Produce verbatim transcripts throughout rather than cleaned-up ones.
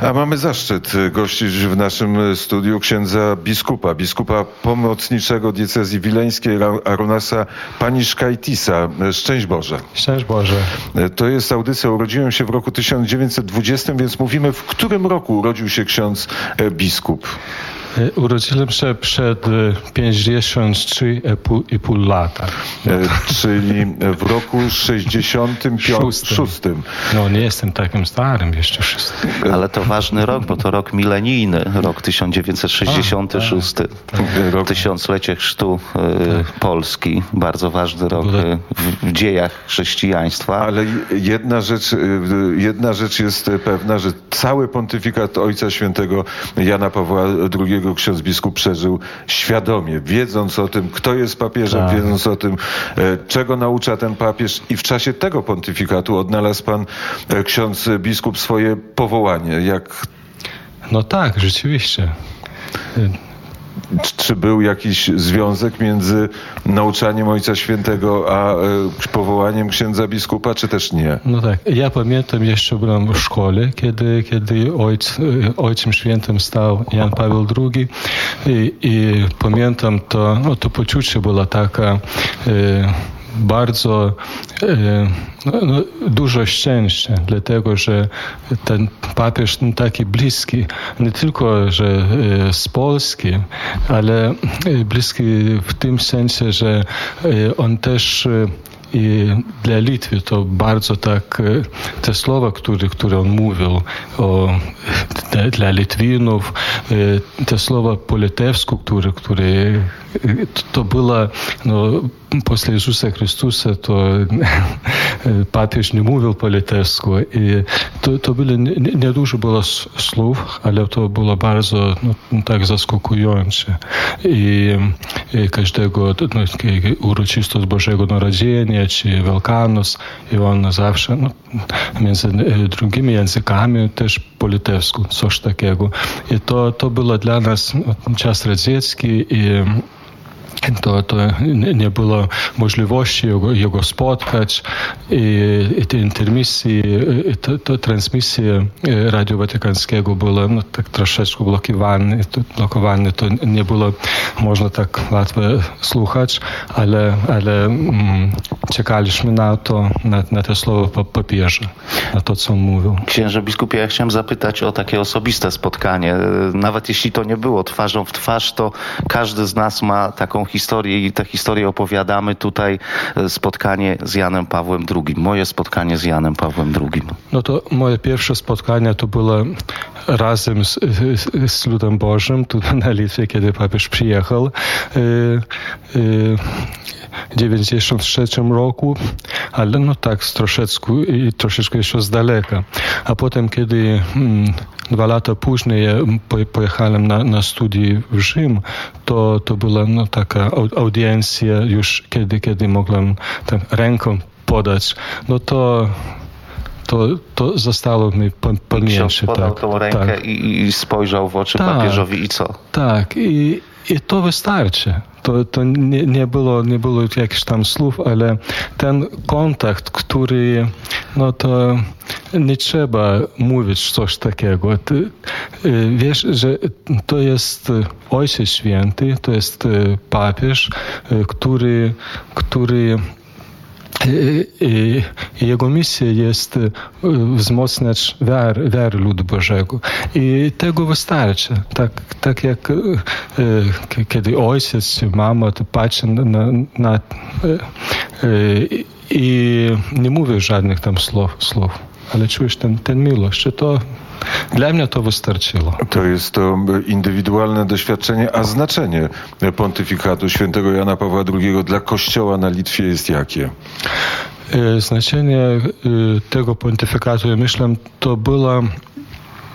A mamy zaszczyt gościć w naszym studiu księdza biskupa, biskupa pomocniczego diecezji wileńskiej Aronasa Paniszkaitisa. Szczęść Boże. Szczęść Boże. To jest audycja, urodziłem się w roku tysiąc dziewięćset dwudziestym, więc mówimy, w którym roku urodził się ksiądz biskup? Urodziłem się przed pięćdziesiąt trzy i pół lata. Czyli w roku sześćdziesiątym szóstym. No nie jestem takim starym jeszcze wszystkim. Ale to ważny rok, bo to rok milenijny, rok tysiąc dziewięćset sześćdziesiąty szósty. A, tak, tak. Tysiąclecie chrztu y, tak. Polski. Bardzo ważny rok y, w, w dziejach chrześcijaństwa. Ale jedna rzecz, jedna rzecz jest pewna, że cały pontyfikat Ojca Świętego Jana Pawła drugiego ksiądz biskup przeżył świadomie, wiedząc o tym, kto jest papieżem, tak. wiedząc o tym, czego naucza ten papież, i w czasie tego pontyfikatu odnalazł pan ksiądz biskup swoje powołanie. Jak... No tak, rzeczywiście. Czy był jakiś związek między nauczaniem Ojca Świętego a powołaniem księdza biskupa, czy też nie? No tak. Ja pamiętam, jeszcze byłem w szkole, kiedy, kiedy ojc, Ojcem Świętym stał Jan Paweł drugi i, i pamiętam to, no, to poczucie było taka e, bardzo e, no, no, dużo szczęścia, dlatego że ten papież no, taki bliski, nie tylko że e, z Polski, ale bliski w tym sensie, że e, on też e, i dla Litwy to bardzo tak, te słowa, które, które on mówił o, dla Litwinów, te słowa po litewsku, które, które to było, no, после Jezusa Chrystusa to papież nie mówił po litewsku i to, to było, nie dużo było słów, ale to było bardzo no, tak zaskakujące i, i każdego no, uroczystość Bożego Narodzenia czy Wielkanoc i on zawsze no, między drugimi językami też po litewsku, coś takiego. I to, to było dla nas no, czas radziecki i To, to nie było możliwości jego, jego spotkać i, i te intermisje, to, to transmisje Radio Watykańskiego było no, tak troszeczkę blokowane, to, blokowane, to nie było można tak łatwo słuchać, ale, ale mm, czekaliśmy na to, na, na te słowa papieża, na to, co on mówił. Księże biskupie, ja chciałem zapytać o takie osobiste spotkanie. Nawet jeśli to nie było twarzą w twarz, to każdy z nas ma taką historię i tę historię opowiadamy tutaj. Spotkanie z Janem Pawłem drugim. Moje spotkanie z Janem Pawłem drugim. No to moje pierwsze spotkanie to było razem z, z, z ludem Bożym tu na Litwie, kiedy papież przyjechał w dziewięćdziesiątym trzecim roku, ale no tak z troszeczkę, troszeczkę jeszcze z daleka. A potem, kiedy hmm, dwa lata później ja pojechałem na, na studia w Rzym, to, to była no, taka audiencja już, kiedy, kiedy mogłem tak ręką podać. No to To, to zostało mi pamięci. Ksiądz podał tak, tą rękę tak. i, i spojrzał w oczy tak, papieżowi i co? Tak, i, i to wystarczy. To, to nie, nie, było, nie było jakichś tam słów, ale ten kontakt, który, no to nie trzeba mówić coś takiego. Ty, wiesz, że to jest Ojciec Święty, to jest papież, który, który I jego misja jest wzmocniać wiarę, wiarę ludu Bożego. I tego wystarczy. Tak, tak jak e, kiedy ojciec czy mama to patrzy na, na e, i nie mówi żadnych tam słów, słów ale czujesz ten, ten miłość. To dla mnie to wystarczyło. To jest to indywidualne doświadczenie, a znaczenie pontyfikatu świętego Jana Pawła drugiego dla Kościoła na Litwie jest jakie? Znaczenie tego pontyfikatu, ja myślę, to było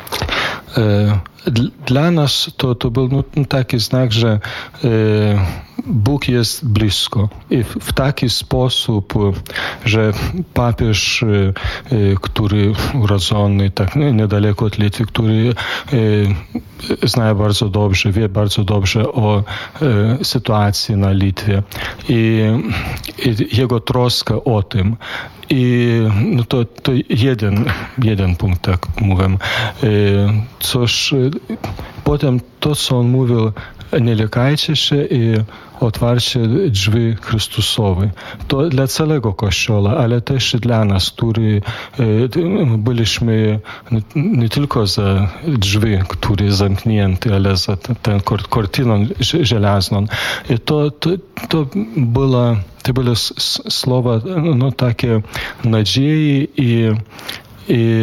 dla nas to, to był no, taki znak, że Bóg jest blisko i w, w taki sposób, że papież, który urodzony tak niedaleko od Litwy, który zna bardzo dobrze, wie bardzo dobrze o sytuacji na Litwie i, i jego troska o tym. I no to, to jeden, jeden punkt, tak mówię. Cóż, potem to, co on mówił, nie lękajcie się i otwarcie drzwi Chrystusowe. To dla całego Kościoła, ale też dla nas, którzy byliśmy nie tylko za drzwi, które zamknięte, ale za tę kortyną żelazną. I to, to, to było, to były słowa no, takie nadziei i, i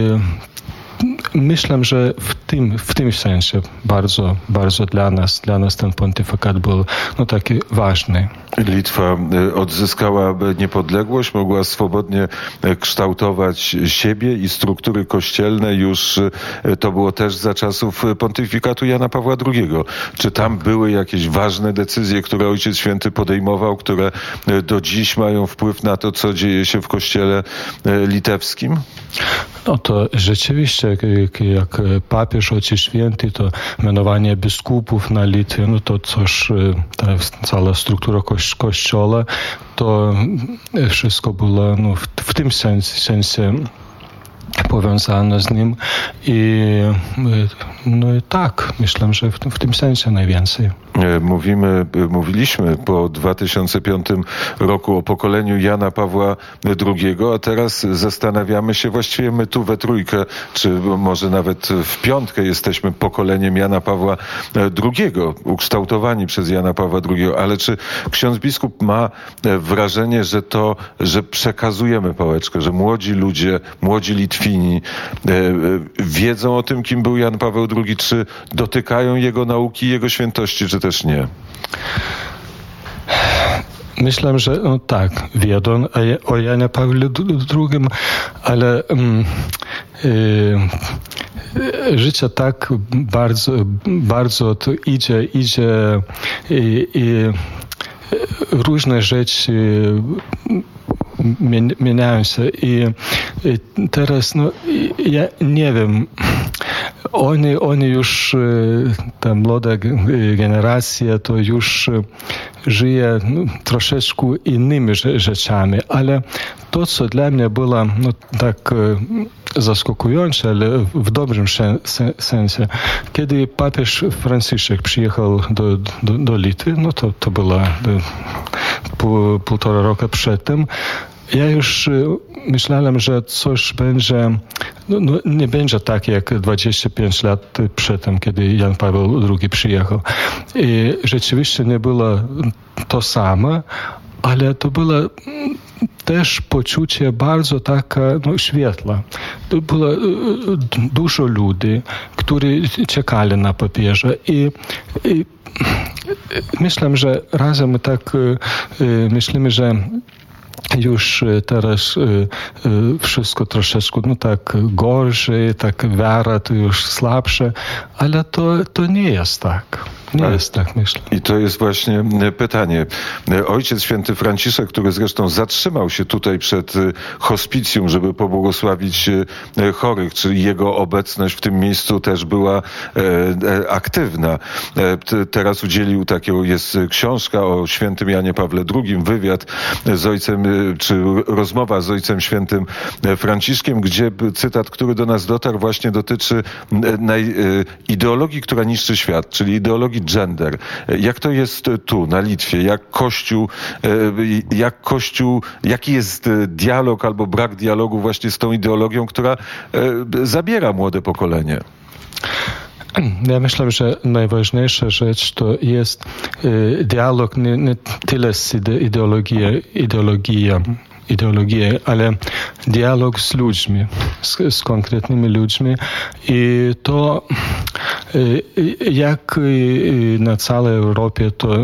myślę, że w tym, w tym sensie bardzo, bardzo dla nas, dla nas ten pontyfikat był no, taki ważny. Litwa odzyskała niepodległość, mogła swobodnie kształtować siebie i struktury kościelne. Już to było też za czasów pontyfikatu Jana Pawła drugiego. Czy tam były jakieś ważne decyzje, które Ojciec Święty podejmował, które do dziś mają wpływ na to, co dzieje się w kościele litewskim? No to rzeczywiście, jak papież Ojciec Święty, to mianowanie biskupów na Litwie, no to coś, ta cała struktura kościoła, to wszystko było no, w, w tym sensie, sensie powiązane z nim i no i tak, myślę, że w tym, w tym sensie najwięcej. Mówimy, mówiliśmy po dwa tysiące piątym roku o pokoleniu Jana Pawła drugiego, a teraz zastanawiamy się, właściwie my tu we trójkę, czy może nawet w piątkę jesteśmy pokoleniem Jana Pawła drugiego, ukształtowani przez Jana Pawła drugiego, ale czy ksiądz biskup ma wrażenie, że to, że przekazujemy pałeczkę, że młodzi ludzie, młodzi Litwini wiedzą o tym, kim był Jan Paweł drugi, czy dotykają jego nauki, jego świętości, czy też nie? Myślę, że no tak, wiedzą o Janie Pawle drugim, ale um, y, życie tak bardzo, bardzo to idzie, idzie i, i różne rzeczy zmieniają się i, i teraz no, ja nie wiem, oni, oni już, ta młoda generacja to już żyje no, troszeczkę innymi rzeczami, ale to, co dla mnie było no, tak zaskakujące, ale w dobrym sensie, kiedy papież Franciszek przyjechał do, do, do Litwy, no to, to było pół, półtora roku przedtem, ja już myślałem, że coś będzie, no, no, nie będzie tak jak dwadzieścia pięć lat przedtem, kiedy Jan Paweł drugi przyjechał. I rzeczywiście nie było to samo, ale to było też poczucie bardzo takie no, świetla. To było dużo ludzi, którzy czekali na papieża i, i myślę, że razem my tak myślimy, że już teraz wszystko troszeczkę, no tak gorzej, tak wiara to już słabsze, ale to, to nie jest tak. Nie jest tak, myślę. I to jest właśnie pytanie. Ojciec Święty Franciszek, który zresztą zatrzymał się tutaj przed hospicjum, żeby pobłogosławić chorych, czyli jego obecność w tym miejscu też była aktywna. Teraz udzielił takiego, jest książka o Świętym Janie Pawle drugim, wywiad z ojcem, czy rozmowa z Ojcem Świętym Franciszkiem, gdzie cytat, który do nas dotarł, właśnie dotyczy ideologii, która niszczy świat, czyli ideologii gender. Jak to jest tu, na Litwie? Jak Kościół, jak Kościół, jaki jest dialog albo brak dialogu właśnie z tą ideologią, która zabiera młode pokolenie? Ja myślę, że najważniejsza rzecz to jest dialog nie, nie tyle z ideologią, ideologią, ideologią, ale dialog z ludźmi, z, z konkretnymi ludźmi i to jak na całej Europie to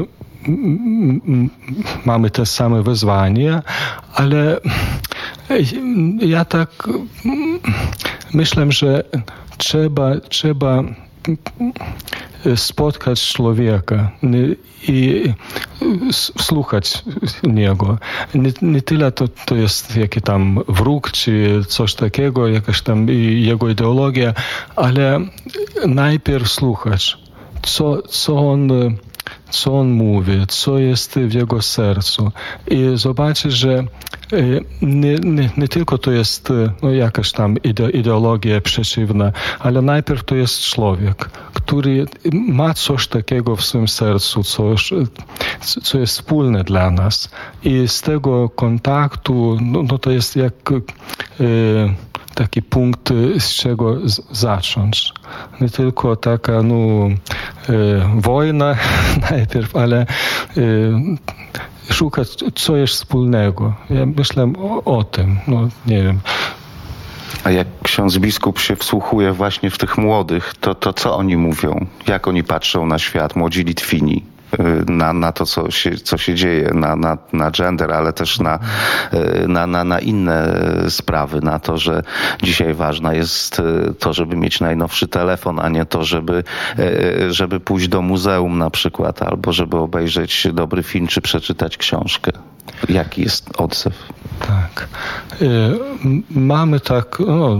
mamy te same wyzwania, ale ja tak myślę, że trzeba, trzeba spotkać człowieka i słuchać niego. Nie, nie tyle to, to jest jakiś tam wróg, czy coś takiego, jakaś tam jego ideologia, ale najpierw słuchać, co, co on co on mówi, co jest w jego sercu. I zobaczyć, że nie, nie, nie tylko to jest no, jakaś tam ide, ideologia przeciwna, ale najpierw to jest człowiek, który ma coś takiego w swoim sercu, coś, co jest wspólne dla nas. I z tego kontaktu, no, no to jest jak e, taki punkt, z czego z, zacząć. Nie tylko taka, no, e, wojna najpierw, ale e, szukać, co jest wspólnego. Ja myślę o, o tym, no nie wiem. A jak ksiądz biskup się wsłuchuje właśnie w tych młodych, to, to co oni mówią? Jak oni patrzą na świat, młodzi Litwini? Na, na to, co się, co się dzieje, na, na, na gender, ale też na, na, na, na inne sprawy, na to, że dzisiaj ważne jest to, żeby mieć najnowszy telefon, a nie to, żeby, żeby pójść do muzeum na przykład, albo żeby obejrzeć dobry film, czy przeczytać książkę. Jaki jest odzew? Tak. Mamy tak, no,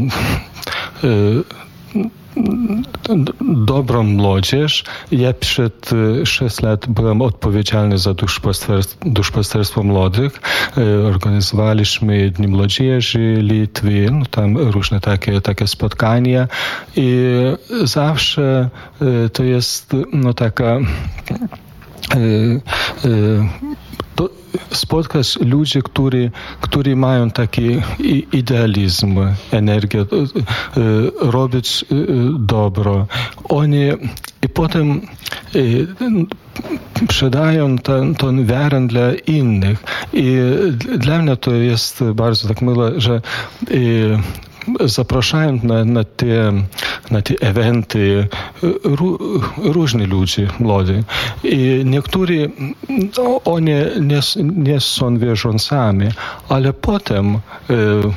dobrą młodzież. Ja przed sześć lat byłem odpowiedzialny za duszpasterstwo, duszpasterstwo młodych. Organizowaliśmy Dni Młodzieży Litwy, no tam różne takie, takie spotkania i zawsze to jest no taka to spotkać ludzi, którzy, którzy mają taki idealizm, energię, robić dobro. Oni i potem sprzedają tę wiarę dla innych. I dla mnie to jest bardzo tak miłe, że zapraszają na, na, te, na te eventy ró, różni ludzie, młodzi. I niektórzy, no, oni nie, nie są wierzącami, ale potem, e,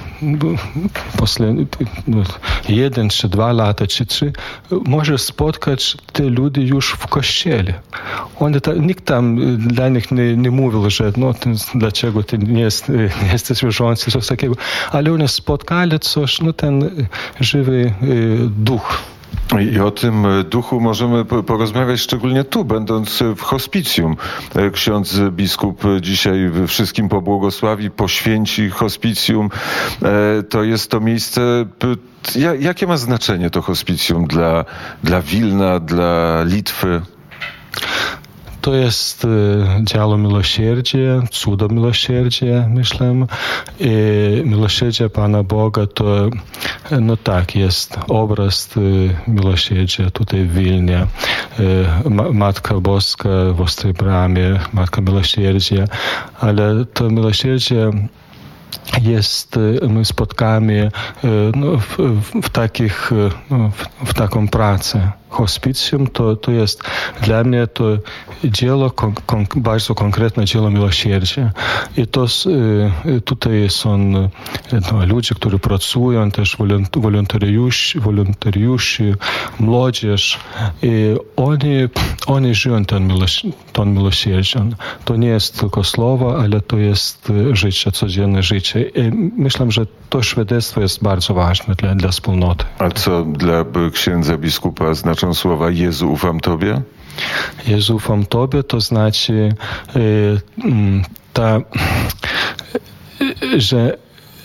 posle, jeden czy dwa lata, czy trzy, możesz spotkać te ludzi już w kościele. Oni ta, nikt tam dla nich nie, nie mówił, że no, ty, dlaczego ty nie, jest, nie jesteś wierzący, coś takiego, ale oni spotkali coś, no ten żywy duch. I o tym duchu możemy porozmawiać szczególnie tu, będąc w hospicjum. Ksiądz biskup dzisiaj wszystkim pobłogosławi, poświęci hospicjum. To jest to miejsce, jakie ma znaczenie to hospicjum dla, dla Wilna, dla Litwy? To jest dzieło miłosierdzia, cudo miłosierdzia, myślę. I miłosierdzie Pana Boga to, no tak, jest obraz miłosierdzia tutaj w Wilnie. Matka Boska w Ostrej Bramie, Matka Miłosierdzia, ale to miłosierdzie jest, my spotkamy no, w, w, takich, no, w, w taką pracę. Hospicjum to, to jest dla mnie to dzieło, kon, kon, bardzo konkretne dzieło miłosierdzia. I to tutaj są no, ludzie, którzy pracują, też wolontariuszy, wolontariuszy, młodzież. I oni, oni żyją tym miłosierdziem. To nie jest tylko słowo, ale to jest życie, codzienne życie. I myślę, że to świadectwo jest bardzo ważne dla, dla wspólnoty. A co dla księdza biskupa znaczy słowa Jezu, ufam Tobie? Jezu, ufam Tobie, to znaczy ta, że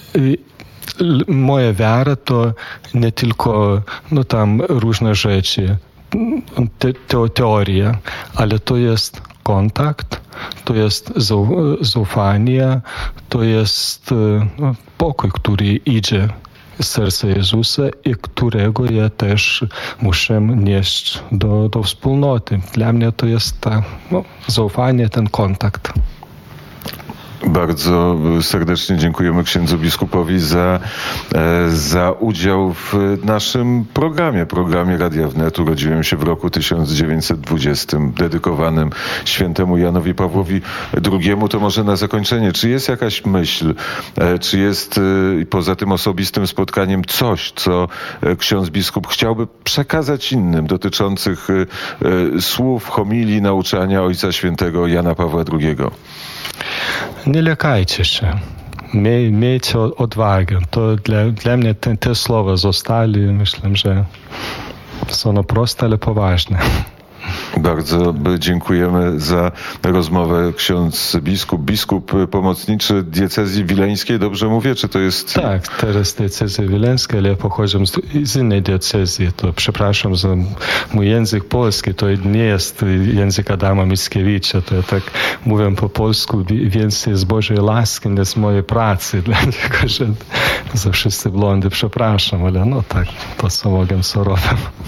moja wiara to nie tylko no, tam różne rzeczy, te, te, teoria, ale to jest kontakt, to jest zaufanie, to jest no, pokój, który idzie z serca Jezusa i którego ja też muszę nieść do, do wspólnoty. Dla mnie to jest ta, no, zaufanie, ten kontakt. Bardzo serdecznie dziękujemy księdzu biskupowi za, za udział w naszym programie, programie Radia Wnet. Urodziłem się w roku tysiąc dziewięćset dwudziestym, dedykowanym świętemu Janowi Pawłowi drugiemu. To może na zakończenie, czy jest jakaś myśl, czy jest poza tym osobistym spotkaniem coś, co ksiądz biskup chciałby przekazać innym dotyczących słów, homilii, nauczania Ojca Świętego Jana Pawła drugiego? Nie lękajcie się. Miej, miejcie odwagę. To dla, dla mnie te, te słowa zostali. Myślę, że są proste, ale poważne. Bardzo dziękujemy za rozmowę. Ksiądz biskup, biskup pomocniczy diecezji wileńskiej, dobrze mówię? Czy to jest... Tak, teraz diecezja wileńska, ale ja pochodzę z, z innej diecezji. To przepraszam za mój język polski, to nie jest język Adama Mickiewicza. To ja tak mówię po polsku więcej z Bożej łaski, nie z mojej pracy. Dlatego, że za wszyscy blondy przepraszam, ale no tak, to co mogę, co robię.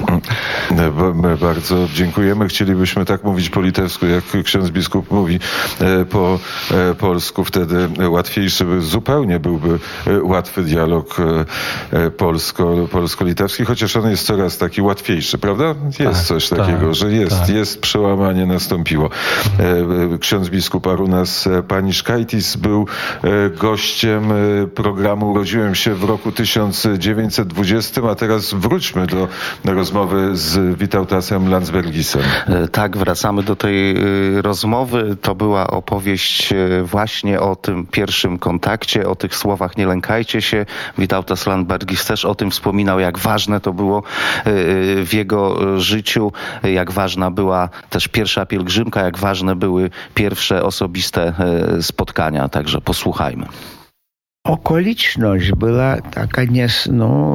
My bardzo dziękujemy. Chcielibyśmy tak mówić po litewsku, jak ksiądz biskup mówi po polsku. Wtedy łatwiejszy, zupełnie byłby łatwy dialog polsko, polsko-litewski, chociaż on jest coraz taki łatwiejszy, prawda? Jest tak, coś takiego, tak, że jest, tak. jest przełamanie nastąpiło. Ksiądz biskup Arunas Paniszkaitis był gościem programu Urodziłem się w roku tysiąc dziewięćset dwudziestym, a teraz wróćmy do rozmowy z Witautasem Landsbergisem. Tak, wracamy do tej rozmowy. To była opowieść właśnie o tym pierwszym kontakcie, o tych słowach nie lękajcie się. Witautas Landsbergis też o tym wspominał, jak ważne to było w jego życiu, jak ważna była też pierwsza pielgrzymka, jak ważne były pierwsze osobiste spotkania. Także posłuchajmy. Okoliczność była taka nies, no,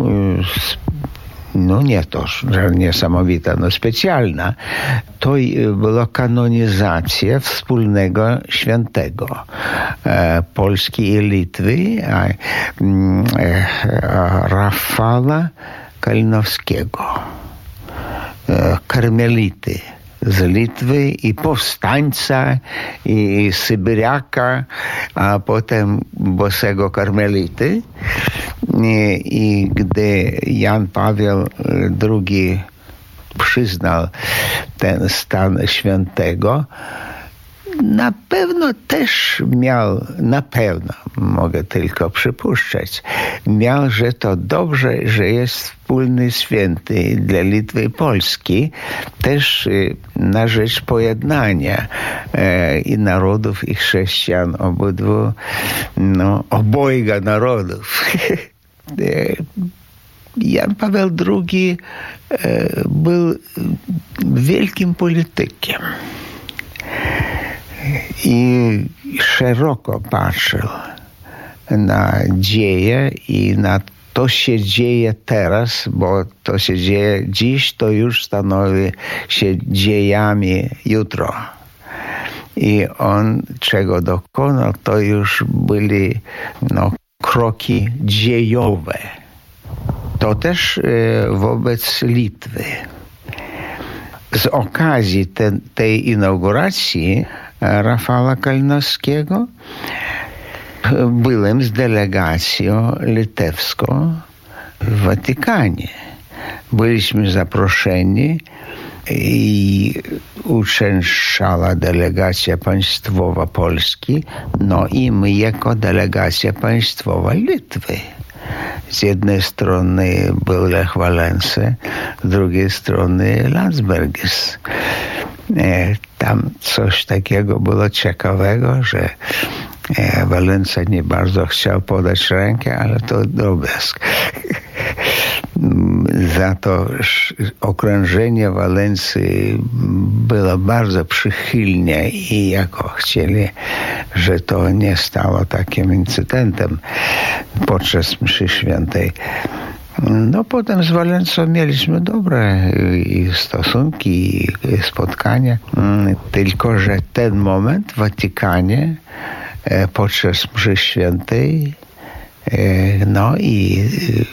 no nie to, że niesamowita, no specjalna. To była kanonizacja wspólnego świętego e, Polski i Litwy, a, a Rafała Kalinowskiego, e, karmelity z Litwy i powstańca, i Sybyriaka, a potem bosego karmelity. I, I gdy Jan Paweł drugi przyznał ten stan świętego, na pewno też miał, na pewno, mogę tylko przypuszczać, miał, że to dobrze, że jest wspólny święty dla Litwy i Polski, też na rzecz pojednania e, i narodów, i chrześcijan, obydwu, no, obojga narodów. Jan Paweł drugi e, był wielkim politykiem i szeroko patrzył na dzieje i na to się dzieje teraz, bo to się dzieje dziś, to już stanowi się dziejami jutro. I on czego dokonał, to już byli no, kroki dziejowe. To też e, wobec Litwy. Z okazji te, tej inauguracji Rafała Kalinowskiego byłem z delegacją litewską w Watykanie. Byliśmy zaproszeni i uczęszczała delegacja państwowa Polski, no i my jako delegacja państwowa Litwy. Z jednej strony był Lech Wałęsa, z drugiej strony Landsbergis. Tam coś takiego było ciekawego, że Wałęsa nie bardzo chciał podać rękę, ale to drobiazg. Za to okrążenie Wałęsy było bardzo przychylnie i jako chcieli, że to nie stało takim incydentem podczas mszy świętej. No potem z Wałęsą mieliśmy dobre i stosunki, i spotkania. Tylko że ten moment w Watykanie podczas mszy świętej, no i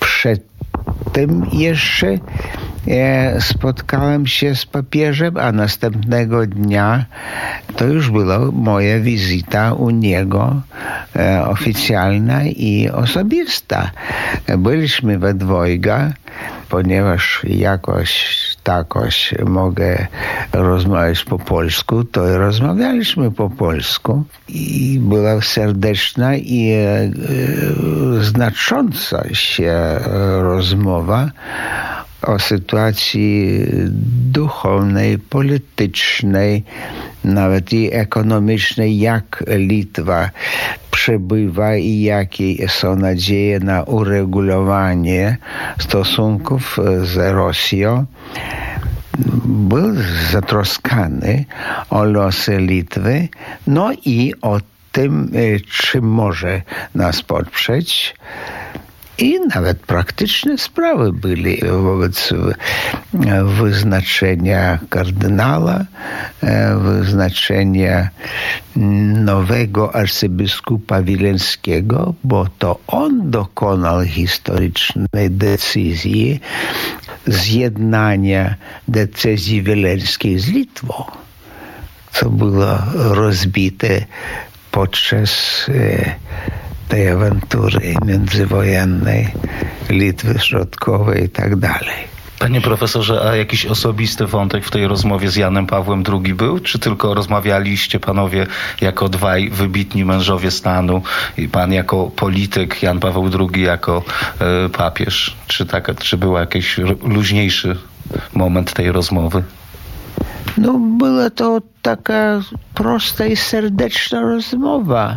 przed tym jeszcze e, spotkałem się z papieżem, a następnego dnia to już była moja wizyta u niego e, oficjalna i osobista. Byliśmy we dwojga, ponieważ jakoś takoś mogę rozmawiać po polsku, to rozmawialiśmy po polsku i była serdeczna i e, e, znacząca się rozmowa o sytuacji duchownej, politycznej, nawet i ekonomicznej, jak Litwa przebywa i jakie są nadzieje na uregulowanie stosunków z Rosją. Był zatroskany o losy Litwy, no i o tym, czy może nas poprzeć. I nawet praktyczne sprawy były wobec wyznaczenia kardynała, wyznaczenia nowego arcybiskupa wileńskiego, bo to on dokonał historycznej decyzji zjednania decyzji wileńskiej z Litwą, co było rozbite podczas tej awantury międzywojennej Litwy Środkowej i tak dalej. Panie profesorze, a jakiś osobisty wątek w tej rozmowie z Janem Pawłem drugi był? Czy tylko rozmawialiście panowie jako dwaj wybitni mężowie stanu i pan jako polityk, Jan Paweł drugi jako y, papież? Czy, tak, czy był jakiś luźniejszy moment tej rozmowy? No, była to taka prosta i serdeczna rozmowa.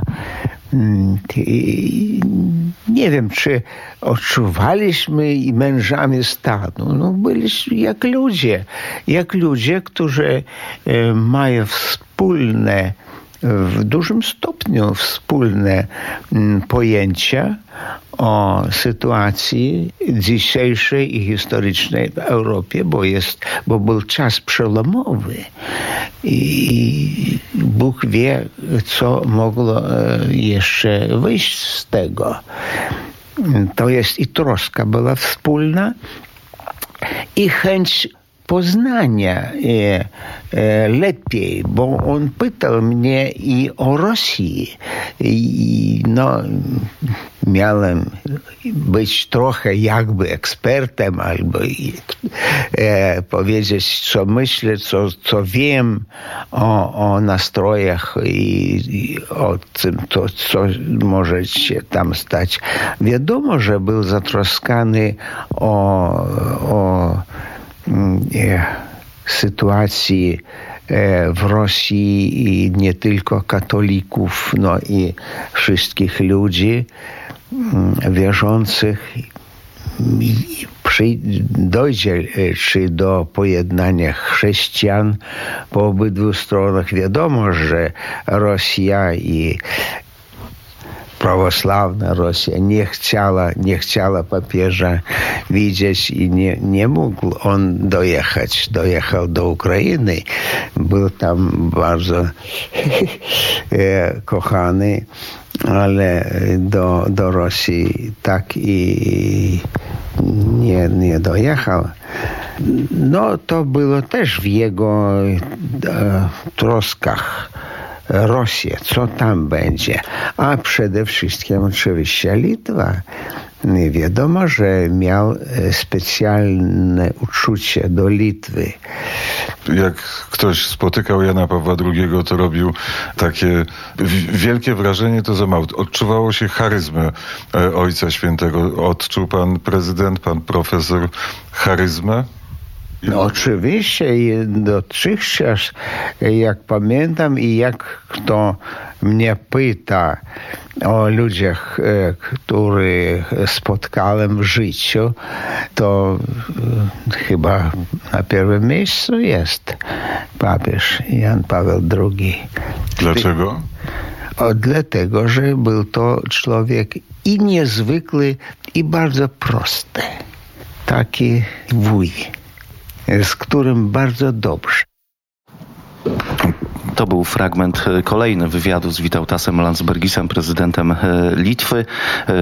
Nie wiem, czy odczuwaliśmy i mężami stanu. No, byliśmy jak ludzie. Jak ludzie, którzy e, mają wspólne, w dużym stopniu wspólne m, pojęcia o sytuacji dzisiejszej i historycznej w Europie, bo jest, bo był czas przełomowy i Bóg wie, co mogło jeszcze wyjść z tego. To jest i troska była wspólna i chęć poznania e, e, lepiej, bo on pytał mnie i o Rosji. I no, miałem być trochę jakby ekspertem, albo e, powiedzieć, co myślę, co, co wiem o, o nastrojach i, i o tym, to, co może się tam stać. Wiadomo, że był zatroskany o, o sytuacji w Rosji i nie tylko katolików, no i wszystkich ludzi wierzących. Dojdzie czy do pojednania chrześcijan po obydwu stronach. Wiadomo, że Rosja i prawosławna Rosja nie chciała, nie chciała papieża widzieć i nie, nie mógł on dojechać. Dojechał do Ukrainy. Był tam bardzo kochany, ale do, do Rosji tak i nie, nie dojechał. No to było też w jego e, troskach. Rosję, co tam będzie, a przede wszystkim oczywiście Litwa. Wiadomo, że miał specjalne uczucie do Litwy. Jak ktoś spotykał Jana Pawła drugiego, to robił takie wielkie wrażenie, to za mało. Odczuwało się charyzmę Ojca Świętego. Odczuł pan prezydent, pan profesor charyzmę? No oczywiście i dotychczas, jak pamiętam i jak kto mnie pyta o ludziach, których spotkałem w życiu, to chyba na pierwszym miejscu jest papież Jan Paweł drugi. Dlaczego? O, dlatego, że był to człowiek i niezwykły, i bardzo prosty. Taki wuj, z którym bardzo dobrze. To był fragment kolejny wywiadu z Witautasem Landsbergisem, prezydentem Litwy.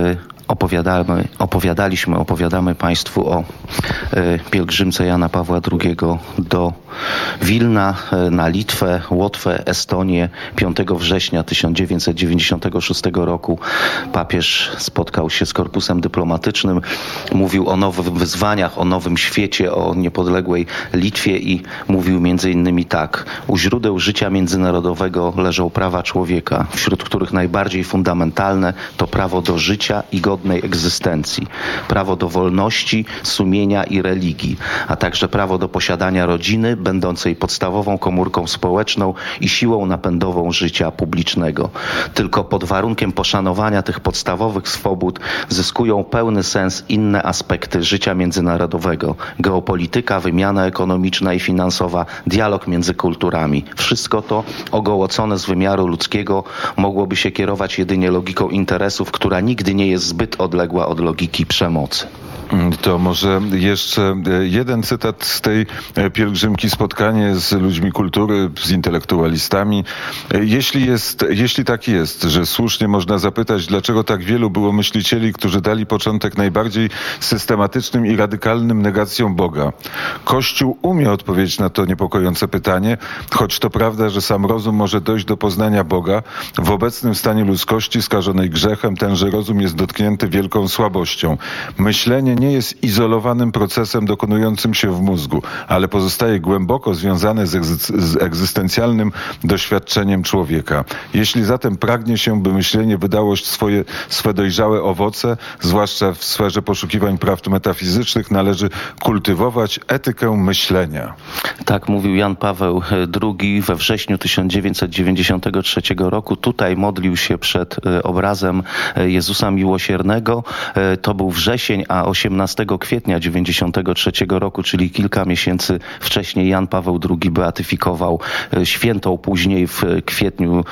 Opowiadamy, opowiadaliśmy, opowiadamy Państwu o e, pielgrzymce Jana Pawła drugiego do Wilna, e, na Litwę, Łotwę, Estonię. piątego września tysiąc dziewięćset dziewięćdziesiątego szóstego roku papież spotkał się z korpusem dyplomatycznym, mówił o nowych wyzwaniach, o nowym świecie, o niepodległej Litwie i mówił między innymi tak: u źródeł życia międzynarodowego leżą prawa człowieka, wśród których najbardziej fundamentalne to prawo do życia i godnej egzystencji, prawo do wolności, sumienia i religii, a także prawo do posiadania rodziny, będącej podstawową komórką społeczną i siłą napędową życia publicznego. Tylko pod warunkiem poszanowania tych podstawowych swobód zyskują pełny sens inne aspekty życia międzynarodowego: geopolityka, wymiana ekonomiczna i finansowa, dialog między kulturami. Wszystko to, ogołocone z wymiaru ludzkiego, mogłoby się kierować jedynie logiką interesów, która nigdy nie jest zbyt odległa od logiki przemocy. To może jeszcze jeden cytat z tej pielgrzymki, spotkanie z ludźmi kultury, z intelektualistami. Jeśli jest, jeśli tak jest, że słusznie można zapytać, dlaczego tak wielu było myślicieli, którzy dali początek najbardziej systematycznym i radykalnym negacjom Boga. Kościół umie odpowiedzieć na to niepokojące pytanie, choć to prawda, że sam rozum może dojść do poznania Boga. W obecnym stanie ludzkości skażonej grzechem tenże rozum jest dotknięty wielką słabością. Myślenie nie jest izolowanym procesem dokonującym się w mózgu, ale pozostaje głęboko związane z, egzy- z egzystencjalnym doświadczeniem człowieka. Jeśli zatem pragnie się, by myślenie wydało swoje, swe dojrzałe owoce, zwłaszcza w sferze poszukiwań prawd metafizycznych, należy kultywować etykę myślenia. Tak mówił Jan Paweł drugi we wrześniu tysiąc dziewięćset dziewięćdziesiątego trzeciego roku. Tutaj modlił się przed obrazem Jezusa Miłosiernego. To był wrzesień, a osiemnastego kwietnia dziewięćdziesiątego trzeciego roku, czyli kilka miesięcy wcześniej, Jan Paweł drugi beatyfikował świętą, później w kwietniu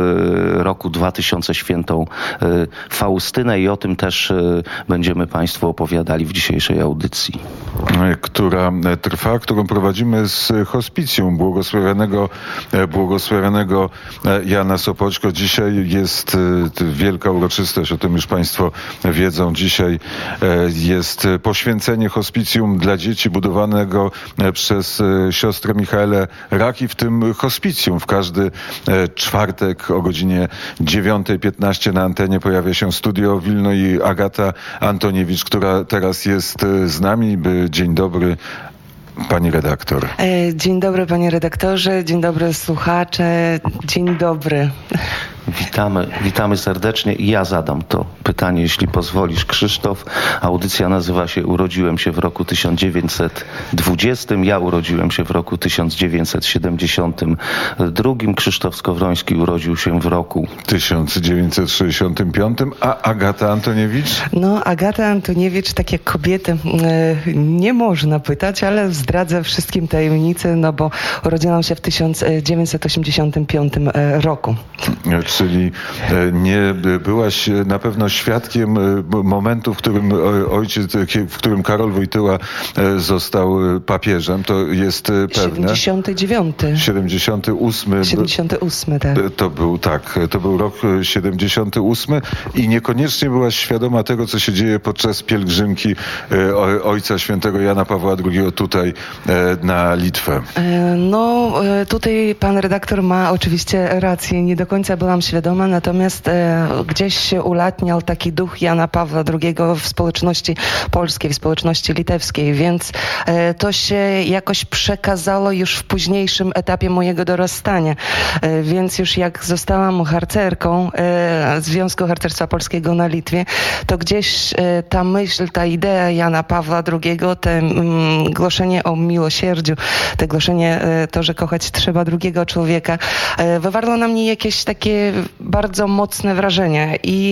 roku dwa tysiące świętą Faustynę, i o tym też będziemy Państwu opowiadali w dzisiejszej audycji. Która trwa, którą prowadzimy z hospicjum błogosławionego, błogosławionego Jana Sopoćko. Dzisiaj jest wielka uroczystość, o tym już Państwo wiedzą. Dzisiaj jest poświęcenie hospicjum dla dzieci budowanego przez siostrę Michaelę Raki. W tym hospicjum w każdy czwartek o godzinie dziewiątej piętnaście na antenie pojawia się Studio Wilno i Agata Antoniewicz, która teraz jest z nami. Dzień dobry, pani redaktor. Dzień dobry, panie redaktorze, dzień dobry słuchacze, dzień dobry. Witamy, witamy serdecznie i ja zadam to pytanie, jeśli pozwolisz, Krzysztof. Audycja nazywa się Urodziłem się w roku tysiąc dziewięćset dwudziestym. Ja urodziłem się w roku tysiąc dziewięćset siedemdziesiątym drugim. Krzysztof Skowroński urodził się w roku tysiąc dziewięćset sześćdziesiątym piątym. A Agata Antoniewicz? No, Agata Antoniewicz, tak jak kobiety, nie można pytać, ale zdradzę wszystkim tajemnicę, no bo urodziłam się w tysiąc dziewięćset osiemdziesiątym piątym roku. Czyli nie byłaś na pewno świadkiem momentu, w którym ojciec, w którym Karol Wojtyła został papieżem. To jest pewne. siedemdziesiąty dziewiąty. siedemdziesiąty ósmy. siedemdziesiąty ósmy, tak. To był, tak, to był rok siedemdziesiąty ósmy i niekoniecznie byłaś świadoma tego, co się dzieje podczas pielgrzymki Ojca Świętego Jana Pawła drugiego tutaj na Litwę. No, tutaj pan redaktor ma oczywiście rację. Nie do końca byłam świadoma, natomiast e, gdzieś się ulatniał taki duch Jana Pawła drugiego w społeczności polskiej, w społeczności litewskiej, więc e, to się jakoś przekazało już w późniejszym etapie mojego dorastania. E, więc już jak zostałam harcerką e, Związku Harcerstwa Polskiego na Litwie, to gdzieś e, ta myśl, ta idea Jana Pawła drugiego, te mm, głoszenie o miłosierdziu, te głoszenie, e, to, że kochać trzeba drugiego człowieka, e, wywarło na mnie jakieś takie bardzo mocne wrażenie i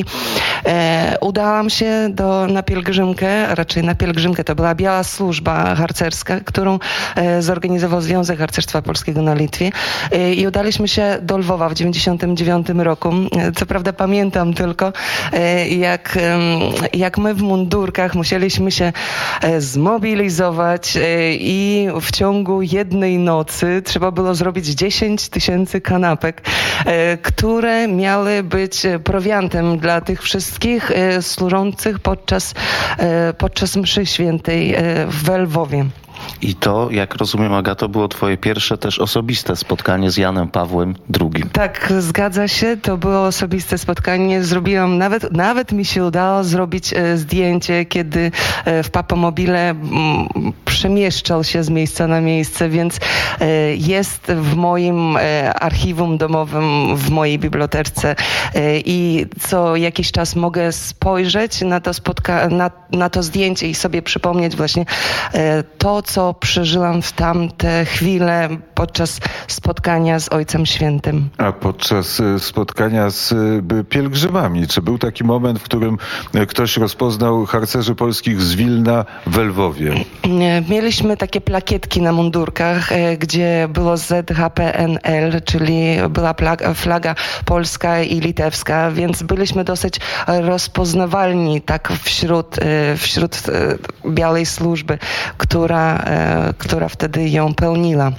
e, udałam się do, na pielgrzymkę, raczej na pielgrzymkę, to była biała służba harcerska, którą e, zorganizował Związek Harcerstwa Polskiego na Litwie e, i udaliśmy się do Lwowa w dziewięćdziesiątym dziewiątym roku. E, co prawda pamiętam tylko, e, jak, e, jak my w mundurkach musieliśmy się e, zmobilizować e, i w ciągu jednej nocy trzeba było zrobić dziesięć tysięcy kanapek, e, które miały być prowiantem dla tych wszystkich wszystkich służących podczas, podczas mszy świętej w Lwowie. I to, jak rozumiem, Agato, było twoje pierwsze też osobiste spotkanie z Janem Pawłem drugim. Tak, zgadza się. To było osobiste spotkanie. Zrobiłam, nawet, nawet mi się udało zrobić e, zdjęcie, kiedy e, w papamobile m, przemieszczał się z miejsca na miejsce, więc e, jest w moim e, archiwum domowym, w mojej bibliotece e, i co jakiś czas mogę spojrzeć na to, spotka- na, na to zdjęcie i sobie przypomnieć właśnie e, to, co przeżyłam w tamte chwile podczas spotkania z Ojcem Świętym. A podczas spotkania z pielgrzymami, czy był taki moment, w którym ktoś rozpoznał harcerzy polskich z Wilna w Lwowie? Mieliśmy takie plakietki na mundurkach, gdzie było Z H P N L, czyli była flaga, flaga polska i litewska, więc byliśmy dosyć rozpoznawalni tak wśród, wśród białej służby, która która wtedy ją pełniła.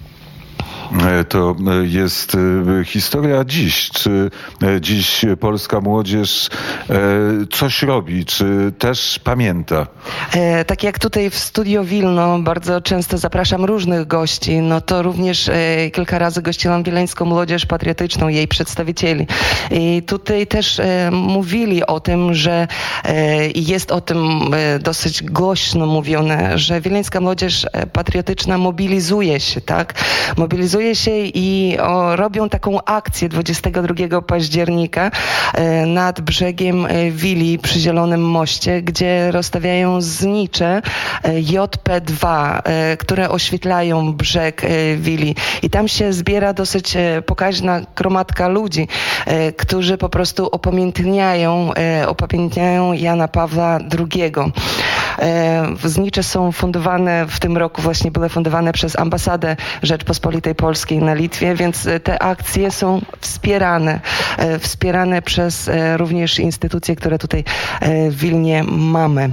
To jest historia dziś. Czy dziś polska młodzież coś robi? Czy też pamięta? E, tak jak tutaj w Studio Wilno bardzo często zapraszam różnych gości, no to również e, kilka razy gościłam wileńską młodzież patriotyczną, jej przedstawicieli. I tutaj też e, mówili o tym, że e, jest o tym e, dosyć głośno mówione, że wileńska młodzież patriotyczna mobilizuje się, tak? Mobilizuje się i o, robią taką akcję dwudziestego drugiego października e, nad brzegiem e, Wili przy Zielonym Moście, gdzie rozstawiają znicze e, J P dwa, e, które oświetlają brzeg e, Wili. I tam się zbiera dosyć e, pokaźna gromadka ludzi, e, którzy po prostu upamiętniają, e, upamiętniają Jana Pawła drugiego. E, znicze są fundowane, w tym roku właśnie były fundowane przez Ambasadę Rzeczpospolitej Polskiej na Litwie, więc te akcje są wspierane, e, wspierane przez e, również instytucje, które tutaj e, w Wilnie mamy.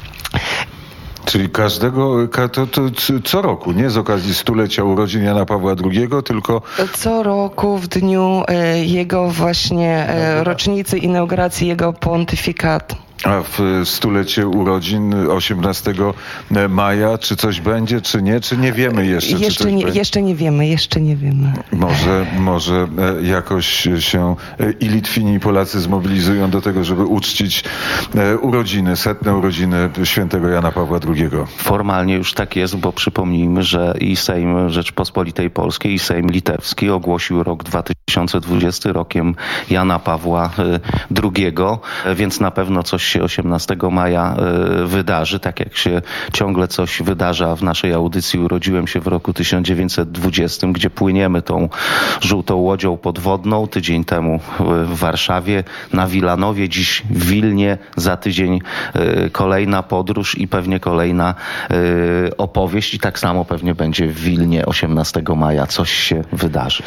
Czyli każdego, to, to, co roku, nie z okazji stulecia urodzin Jana Pawła drugiego, tylko... Co roku w dniu e, jego właśnie e, rocznicy inauguracji jego pontyfikatu. A w stulecie urodzin osiemnastego maja, czy coś będzie, czy nie, czy nie wiemy jeszcze? Jeszcze, czy coś nie, będzie? jeszcze nie wiemy, jeszcze nie wiemy. Może, może jakoś się i Litwini, i Polacy zmobilizują do tego, żeby uczcić urodziny, setne urodziny świętego Jana Pawła drugiego. Formalnie już tak jest, bo przypomnijmy, że i Sejm Rzeczpospolitej Polskiej, i Sejm Litewski ogłosił rok dwa tysiące dwudziesty rokiem Jana Pawła drugiego, więc na pewno coś się osiemnastego maja y, wydarzy, tak jak się ciągle coś wydarza w naszej audycji. Urodziłem się w roku tysiąc dziewięćset dwudziestym, gdzie płyniemy tą żółtą łodzią podwodną. Tydzień temu w Warszawie, na Wilanowie, dziś w Wilnie, za tydzień y, kolejna podróż i pewnie kolejna y, opowieść i tak samo pewnie będzie w Wilnie osiemnastego maja. Coś się wydarzy.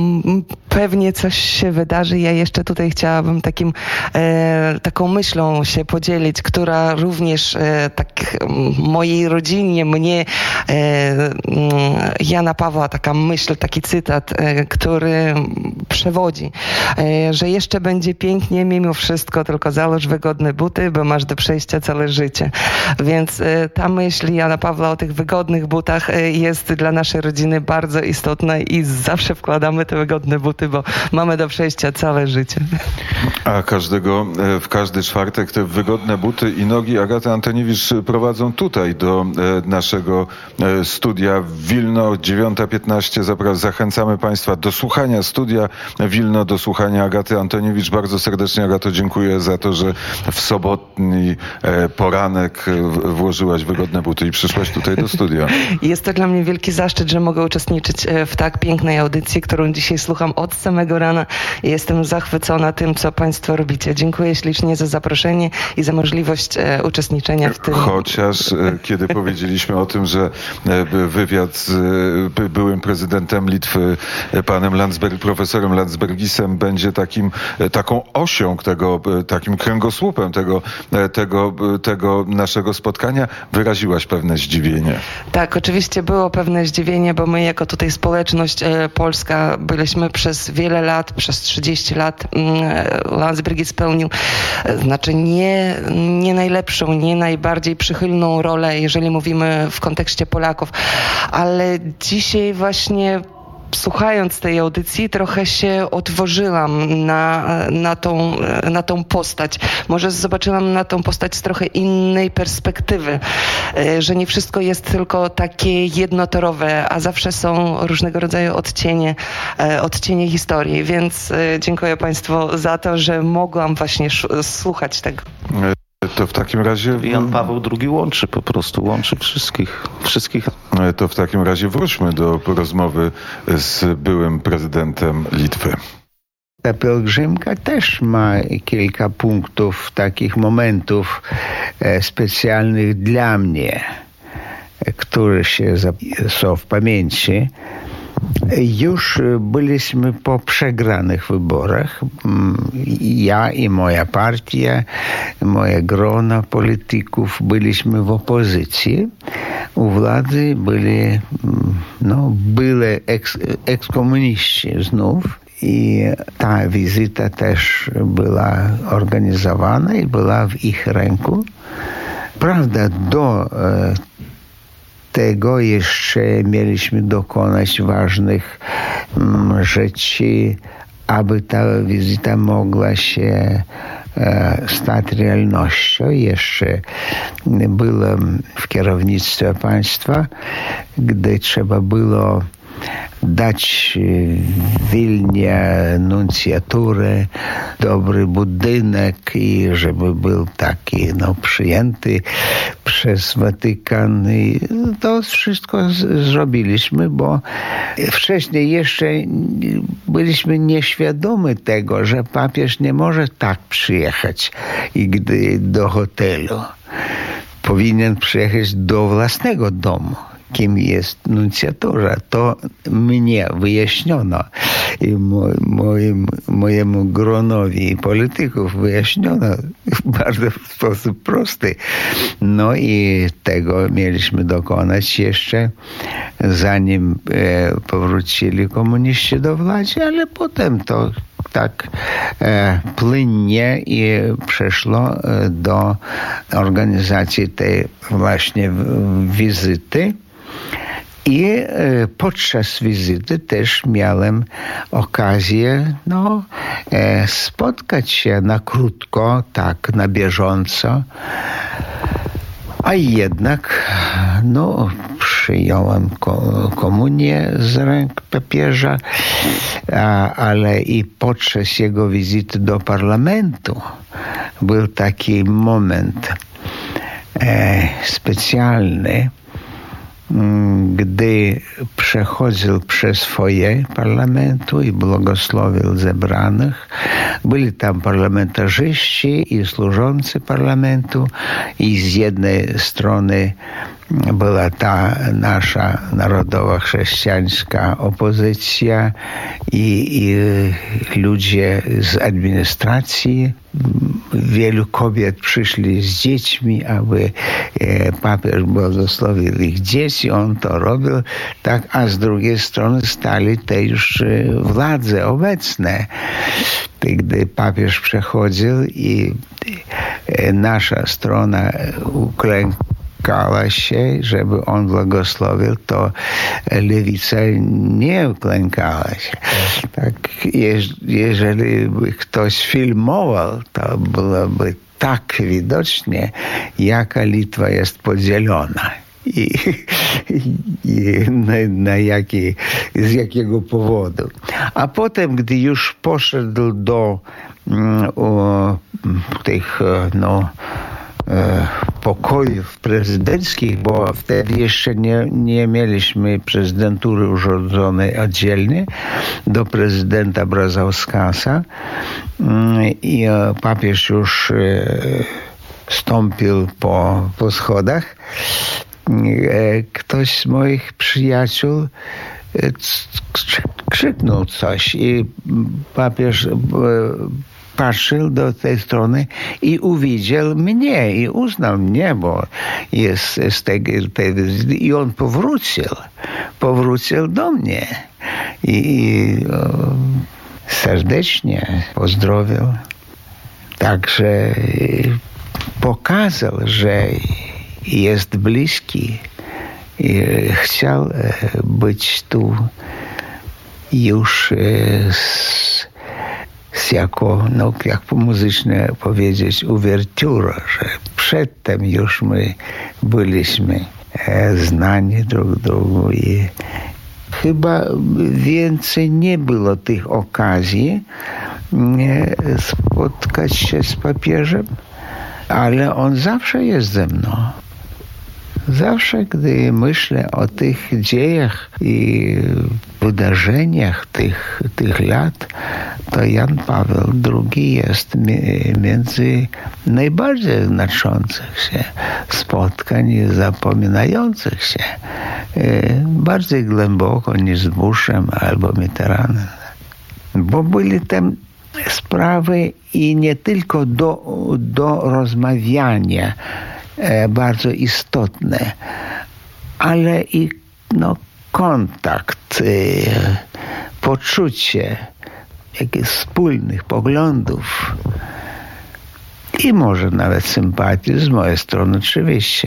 Pewnie coś się wydarzy. Ja jeszcze tutaj chciałabym takim, e, taką myślą się podzielić, która również e, tak mojej rodzinie, mnie, e, Jana Pawła, taka myśl, taki cytat, e, który przewodzi, e, że jeszcze będzie pięknie mimo wszystko, tylko załóż wygodne buty, bo masz do przejścia całe życie. Więc e, ta myśl Jana Pawła o tych wygodnych butach e, jest dla naszej rodziny bardzo istotna i zawsze wkładamy te wygodne buty, bo mamy do przejścia całe życie. A każdego, w każdy czwartek te wygodne buty i nogi Agaty Antoniewicz prowadzą tutaj do naszego studia Wilno, dziewiąta piętnaście. Zachęcamy Państwa do słuchania studia Wilno, do słuchania Agaty Antoniewicz. Bardzo serdecznie, Agato, dziękuję za to, że w sobotni poranek włożyłaś wygodne buty i przyszłaś tutaj do studia. Jest to dla mnie wielki zaszczyt, że mogę uczestniczyć w tak pięknej audycji, którą dzisiaj słucham od samego rana i jestem zachwycona tym, co Państwo robicie. Dziękuję ślicznie za zaproszenie zaproszenie i za możliwość e, uczestniczenia w tym. Chociaż e, kiedy powiedzieliśmy o tym, że e, wywiad z e, byłym prezydentem Litwy, e, panem Landsberg, profesorem Landsbergisem będzie takim, e, taką osią tego, e, takim kręgosłupem tego, e, tego, e, tego naszego spotkania, wyraziłaś pewne zdziwienie. Tak, oczywiście było pewne zdziwienie, bo my jako tutaj społeczność e, polska byliśmy przez wiele lat, przez trzydzieści lat. Mm, Landsbergis spełnił, e, znaczy nie, nie najlepszą, nie najbardziej przychylną rolę, jeżeli mówimy w kontekście Polaków, ale dzisiaj właśnie słuchając tej audycji, trochę się otworzyłam na, na, tą, na tą postać. Może zobaczyłam na tą postać z trochę innej perspektywy, że nie wszystko jest tylko takie jednotorowe, a zawsze są różnego rodzaju odcienie, odcienie historii. Więc dziękuję Państwu za to, że mogłam właśnie słuchać tego. To w takim razie... Jan Paweł drugi łączy po prostu, łączy wszystkich. wszystkich. To w takim razie wróćmy do rozmowy z byłym prezydentem Litwy. Ta pielgrzymka też ma kilka punktów, takich momentów e, specjalnych dla mnie, które się są w pamięci. Już byliśmy po przegranych wyborach. Ja i moja partia, moje grono polityków byliśmy w opozycji. U władzy byli, no, byli eks, ekskomuniści znów. I ta wizyta też była organizowana i była w ich ręku. Prawda, do e, tego jeszcze mieliśmy dokonać ważnych mm, rzeczy, aby ta wizyta mogła się e, stać realnością. Jeszcze byłem w kierownictwie państwa, gdy trzeba było dać w Wilnie nuncjaturę, dobry budynek i żeby był taki, no, przyjęty przez Watykan. I to wszystko z- zrobiliśmy, bo wcześniej jeszcze byliśmy nieświadomi tego, że papież nie może tak przyjechać i gdy do hotelu. Powinien przyjechać do własnego domu. Kim jest nuncjatura, to mnie wyjaśniono i mo, moim, mojemu gronowi polityków wyjaśniono w bardzo w sposób prosty. No i tego mieliśmy dokonać jeszcze zanim e, powrócili komuniści do władzy, ale potem to tak e, płynnie i przeszło e, do organizacji tej właśnie wizyty. I e, podczas wizyty też miałem okazję, no, e, spotkać się na krótko, tak na bieżąco. A jednak, no, przyjąłem ko- komunię z ręk papieża, a, ale i podczas jego wizyty do parlamentu był taki moment e, specjalny, gdy przechodził przez foyer parlamentu i błogosławił zebranych. Byli tam parlamentarzyści i służący parlamentu i z jednej strony była ta nasza narodowa chrześcijańska opozycja i, i ludzie z administracji. Wielu kobiet przyszli z dziećmi, aby e, papież błogosławił ich dzieci. On to robił, tak, a z drugiej strony stali te już władze obecne. Gdy papież przechodził i e, nasza strona uklękała się, żeby on błogosławił, to lewica nie uklękała się. Tak, jeż, jeżeli by ktoś filmował, to byłoby tak widocznie, jaka Litwa jest podzielona. I, i na, na jaki, z jakiego powodu. A potem, gdy już poszedł do um, o, tych, no, e, pokojów prezydenckich, bo wtedy jeszcze nie, nie mieliśmy prezydentury urządzonej oddzielnie do prezydenta Brazauskasa i papież już stąpił po, po schodach. Ktoś z moich przyjaciół krzyknął coś i papież patrzył do tej strony i uwidział mnie i uznał mnie, bo jest z tej, tej i on powrócił, powrócił do mnie i, i o, serdecznie pozdrowił. Także pokazał, że jest bliski i chciał być tu już z, z jako, no jak muzycznie powiedzieć, uwertura, że przedtem już my byliśmy znani drug drugu i chyba więcej nie było tych okazji spotkać się z papieżem, ale on zawsze jest ze mną. Zawsze, gdy myślę o tych dziejach i wydarzeniach tych, tych lat, to Jan Paweł drugi jest między najbardziej znaczących się spotkań, zapominających się bardziej głęboko niż z Bushem albo Mitterrandem. Bo byli tam sprawy i nie tylko do, do rozmawiania bardzo istotne, ale i no, kontakt, poczucie jakichś wspólnych poglądów i może nawet sympatii z mojej strony oczywiście.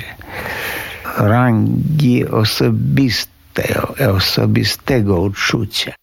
Rangi osobistego, osobistego uczucia.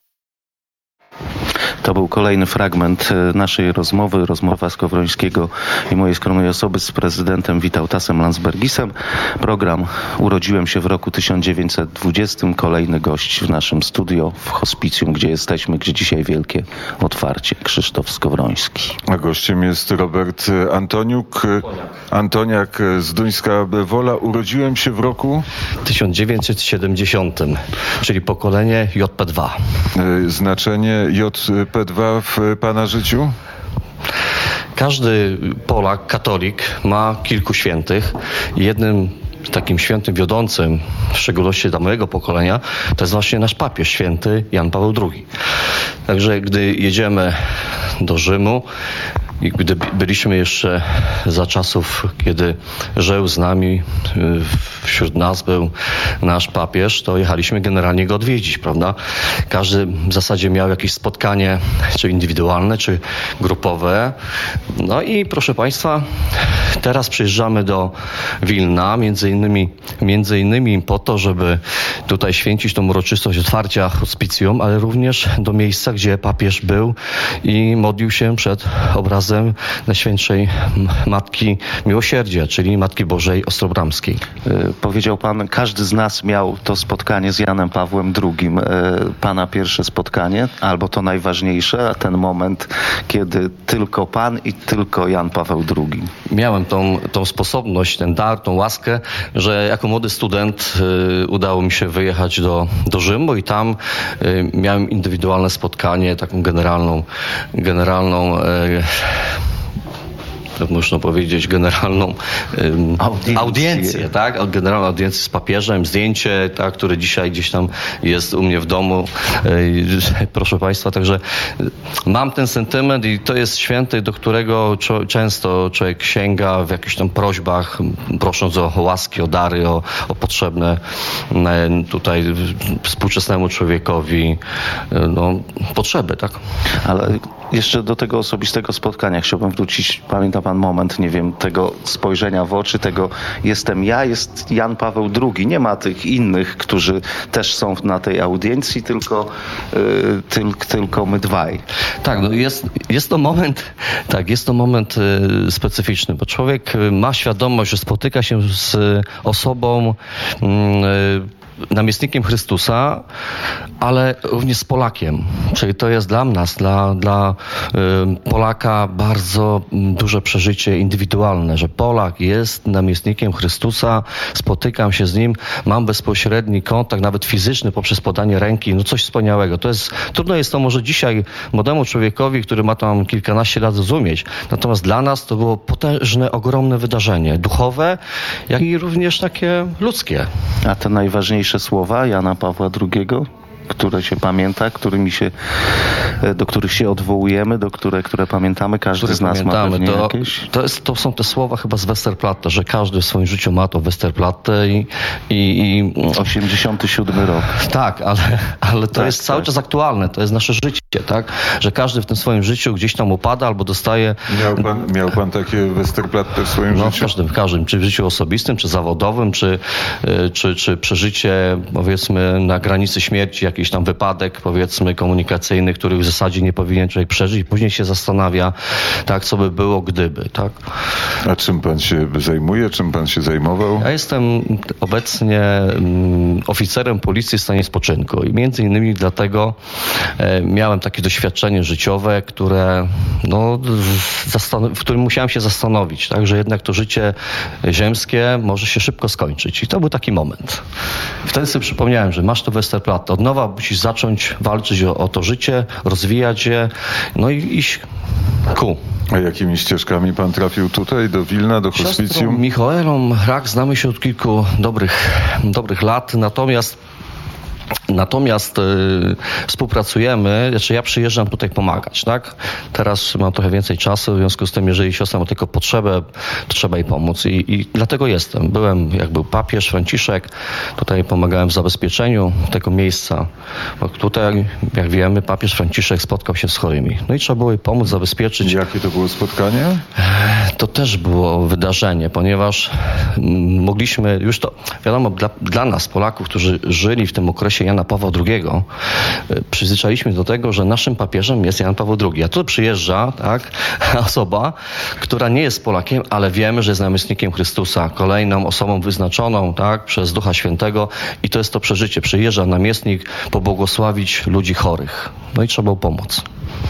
To był kolejny fragment naszej rozmowy, rozmowa Skowrońskiego i mojej skromnej osoby z prezydentem Witautasem Landsbergisem. Program Urodziłem się w roku tysiąc dziewięćset dwudziestym. Kolejny gość w naszym studio w hospicjum, gdzie jesteśmy, gdzie dzisiaj wielkie otwarcie. Krzysztof Skowroński. A gościem jest Robert Antoniuk. Antoniak z Duńska Wola. Urodziłem się w roku tysiąc dziewięćset siedemdziesiątym, czyli pokolenie J P dwa. Znaczenie J P dwa w pana życiu? Każdy Polak, katolik ma kilku świętych. Jednym takim świętym wiodącym, w szczególności dla mojego pokolenia, to jest właśnie nasz papież święty Jan Paweł drugi. Także gdy jedziemy do Rzymu, i gdy byliśmy jeszcze za czasów, kiedy żył z nami, wśród nas był nasz papież, to jechaliśmy generalnie go odwiedzić, prawda? Każdy w zasadzie miał jakieś spotkanie, czy indywidualne, czy grupowe. No i proszę Państwa, teraz przyjeżdżamy do Wilna, między innymi, między innymi po to, żeby tutaj święcić tą uroczystość otwarcia hospicjum, ale również do miejsca, gdzie papież był i modlił się przed obrazem Najświętszej Matki Miłosierdzia, czyli Matki Bożej Ostrobramskiej. Powiedział pan, każdy z nas miał to spotkanie z Janem Pawłem drugim. Pana pierwsze spotkanie, albo to najważniejsze, a ten moment, kiedy tylko pan i tylko Jan Paweł drugi. Miałem tą, tą sposobność, ten dar, tą łaskę, że jako młody student y, udało mi się wyjechać do, do Rzymu i tam y, miałem indywidualne spotkanie, taką generalną, generalną y, można powiedzieć, generalną um, audiencję. audiencję, tak? Generalną audiencję z papieżem, zdjęcie, tak, które dzisiaj gdzieś tam jest u mnie w domu. E, proszę Państwa, także mam ten sentyment i to jest święty, do którego czo- często człowiek sięga w jakichś tam prośbach, prosząc o łaski, o dary, o, o potrzebne e, tutaj współczesnemu człowiekowi e, no, potrzeby, tak? Ale jeszcze do tego osobistego spotkania chciałbym wrócić. Pamięta pan moment, nie wiem, tego spojrzenia w oczy, tego jestem ja, jest Jan Paweł drugi. Nie ma tych innych, którzy też są na tej audiencji, tylko, yy, tyl, tylko my dwaj. Tak, no jest, jest to moment, tak, jest to moment y, specyficzny, bo człowiek ma świadomość, że spotyka się z osobą y, namiestnikiem Chrystusa, ale również z Polakiem. Czyli to jest dla nas, dla, dla y, Polaka bardzo duże przeżycie indywidualne, że Polak jest namiestnikiem Chrystusa, spotykam się z nim, mam bezpośredni kontakt, nawet fizyczny poprzez podanie ręki, no coś wspaniałego. To jest, trudno jest to może dzisiaj młodemu człowiekowi, który ma tam kilkanaście lat, zrozumieć. Natomiast dla nas to było potężne, ogromne wydarzenie, duchowe, jak i również takie ludzkie. A te najważniejsze słowa Jana Pawła drugiego, które się pamięta, którymi się, do których się odwołujemy, do które, które pamiętamy, każdy które z nas ma pewnie to, jakieś? To, jest, to są te słowa chyba z Westerplatte, że każdy w swoim życiu ma to Westerplatte i... i, i osiemdziesiąty siódmy rok. Tak, ale, ale to tak, jest cały tak. czas aktualne, to jest nasze życie, tak? Że każdy w tym swoim życiu gdzieś tam upada albo dostaje... Miał pan, miał pan takie Westerplatte w swoim No, życiu? w każdym, w każdym, czy w życiu osobistym, czy zawodowym, czy, czy, czy przeżycie, powiedzmy, na granicy śmierci, jakiś tam wypadek, powiedzmy, komunikacyjny, który w zasadzie nie powinien człowiek przeżyć. Później się zastanawia, tak, co by było, gdyby, tak? A czym pan się zajmuje? Czym pan się zajmował? Ja jestem obecnie um, oficerem policji w stanie spoczynku i między innymi dlatego e, miałem takie doświadczenie życiowe, które, no, zastan- w którym musiałem się zastanowić, tak, że jednak to życie ziemskie może się szybko skończyć. I to był taki moment. Wtedy sobie przypomniałem, że masz to Westerplatte. Od nowa musisz zacząć walczyć o, o to życie, rozwijać je, no i iść ku. A jakimi ścieżkami pan trafił tutaj, do Wilna, do Siostrą hospicjum? Michaelą Rak znamy się od kilku dobrych, dobrych lat, natomiast Natomiast y, współpracujemy, znaczy ja przyjeżdżam tutaj pomagać, tak? Teraz mam trochę więcej czasu, w związku z tym, jeżeli siostra ma tylko potrzebę, to trzeba jej pomóc i, i dlatego jestem. Byłem, jak był papież Franciszek, tutaj pomagałem w zabezpieczeniu tego miejsca, bo tutaj, jak wiemy, papież Franciszek spotkał się z chorymi. No i trzeba było jej pomóc, zabezpieczyć. Jakie to było spotkanie? To też było wydarzenie, ponieważ mm, mogliśmy, już to, wiadomo, dla, dla nas, Polaków, którzy żyli w tym okresie Jana Pawła drugiego, przyzwyczailiśmy do tego, że naszym papieżem jest Jan Paweł drugi. A tu przyjeżdża, tak, osoba, która nie jest Polakiem, ale wiemy, że jest namiestnikiem Chrystusa, kolejną osobą wyznaczoną, tak, przez Ducha Świętego i to jest to przeżycie. Przyjeżdża namiestnik pobłogosławić ludzi chorych. No i trzeba było pomóc.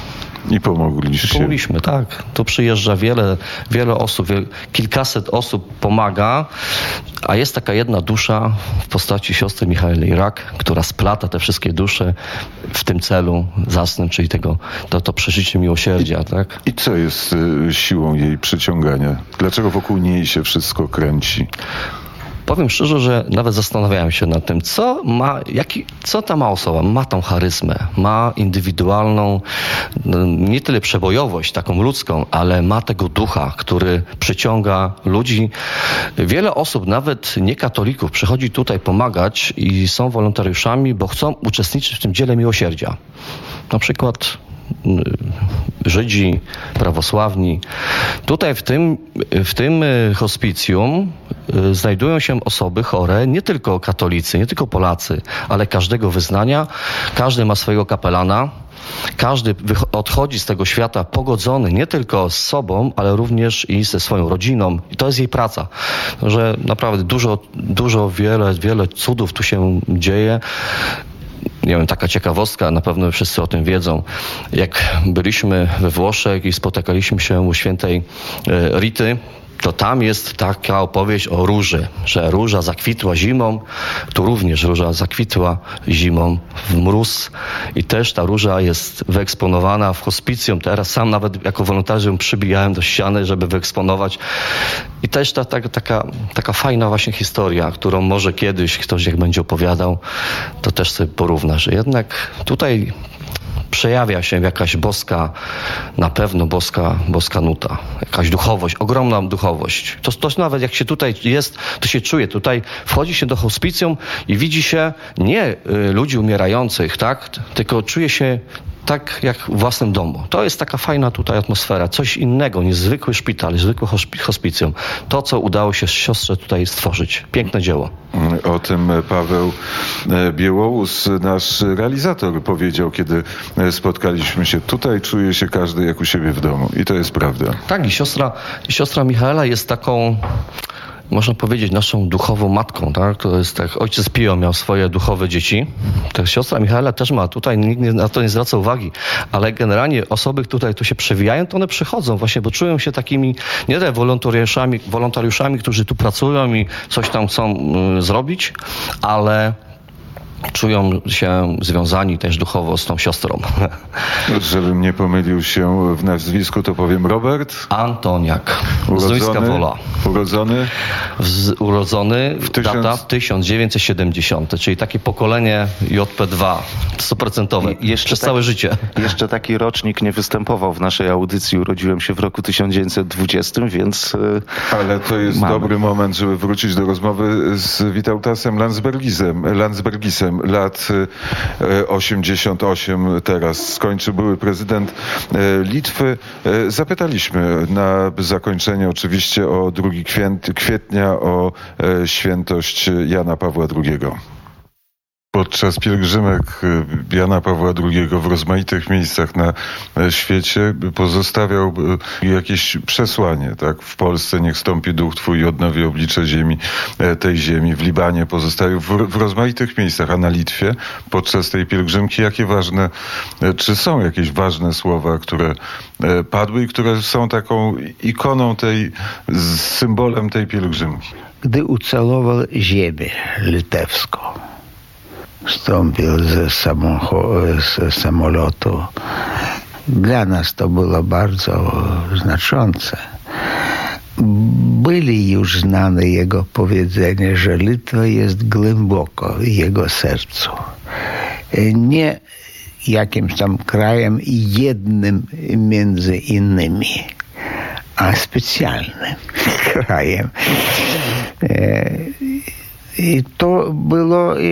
I pomogliście. Pomogliśmy, tak. Tu przyjeżdża wiele, wiele osób, wiel, kilkaset osób pomaga, a jest taka jedna dusza w postaci siostry Michaeli Rak, która splata te wszystkie dusze w tym celu zasnym, czyli tego, to, to przeżycie miłosierdzia, tak? I co jest y, siłą jej przyciągania? Dlaczego wokół niej się wszystko kręci? Powiem szczerze, że nawet zastanawiałem się nad tym, co ma, jaki, co ta ma osoba. Ma tą charyzmę, ma indywidualną, nie tyle przebojowość, taką ludzką, ale ma tego ducha, który przyciąga ludzi. Wiele osób, nawet niekatolików, przychodzi tutaj pomagać i są wolontariuszami, bo chcą uczestniczyć w tym dziele miłosierdzia. Na przykład Żydzi, prawosławni. Tutaj w tym, w tym hospicjum znajdują się osoby chore, nie tylko katolicy, nie tylko Polacy, ale każdego wyznania. Każdy ma swojego kapelana. Każdy odchodzi z tego świata pogodzony nie tylko z sobą, ale również i ze swoją rodziną. I to jest jej praca. Że naprawdę dużo, dużo, wiele, wiele cudów tu się dzieje. Nie wiem, taka ciekawostka, na pewno wszyscy o tym wiedzą. Jak byliśmy we Włoszech i spotykaliśmy się u świętej Rity, to tam jest taka opowieść o róży, że róża zakwitła zimą, tu również róża zakwitła zimą w mróz i też ta róża jest wyeksponowana w hospicjum. Teraz sam nawet jako wolontariusz przybijałem do ściany, żeby wyeksponować. I też ta, ta, taka, taka fajna właśnie historia, którą może kiedyś ktoś jak będzie opowiadał, to też sobie porówna, że jednak tutaj przejawia się jakaś boska, na pewno boska, boska nuta, jakaś duchowość, ogromna duchowość. To, to nawet jak się tutaj jest, to się czuje. Tutaj wchodzi się do hospicjum i widzi się nie y, ludzi umierających, tak, tylko czuje się tak jak w własnym domu. To jest taka fajna tutaj atmosfera, coś innego, niezwykły szpital, niezwykłe hospicjum. To, co udało się siostrze tutaj stworzyć. Piękne dzieło. O tym Paweł Biełołus, nasz realizator, powiedział, kiedy spotkaliśmy się tutaj, czuje się każdy jak u siebie w domu. I to jest prawda. Tak, i siostra, i siostra Michaela jest taką można powiedzieć, naszą duchową matką, tak? To jest tak, ojciec Pio miał swoje duchowe dzieci, tak siostra Michaela też ma, tutaj nikt nie, na to nie zwraca uwagi, ale generalnie osoby, które tutaj tu się przewijają, to one przychodzą właśnie, bo czują się takimi, nie tyle wolontariuszami, wolontariuszami, którzy tu pracują i coś tam chcą y, zrobić, ale czują się związani też duchowo z tą siostrą. Żebym nie pomylił się w nazwisku, to powiem Robert Antoniak. Urodzony, z Duńska Wola. Urodzony? W, urodzony W tysiąc... data tysiąc dziewięćset siedemdziesiąty, czyli takie pokolenie J P dwa, stuprocentowe, jeszcze przez tak, całe życie. Jeszcze taki rocznik nie występował w naszej audycji. Urodziłem się w roku tysiąc dziewięćset dwudziestym, więc... Ale to jest mamy. dobry moment, żeby wrócić do rozmowy z Witautasem Landsbergisem. Landsbergisem. Lat osiemdziesiąt osiem teraz skończył były prezydent Litwy. Zapytaliśmy na zakończenie oczywiście o drugiego kwietnia, o świętość Jana Pawła drugiego. Podczas pielgrzymek Jana Pawła drugiego w rozmaitych miejscach na świecie pozostawiał jakieś przesłanie, tak? W Polsce niech stąpi duch Twój i odnowi oblicze ziemi, tej ziemi. W Libanie pozostawił, w, w rozmaitych miejscach, a na Litwie podczas tej pielgrzymki jakie ważne, czy są jakieś ważne słowa, które padły i które są taką ikoną tej, symbolem tej pielgrzymki? Gdy ucałował ziemię litewską, wstąpił ze, ze samolotu. Dla nas to było bardzo znaczące. Byli już znane jego powiedzenia, że Litwa jest głęboko w jego sercu. Nie jakimś tam krajem jednym między innymi, a specjalnym krajem. I to było e,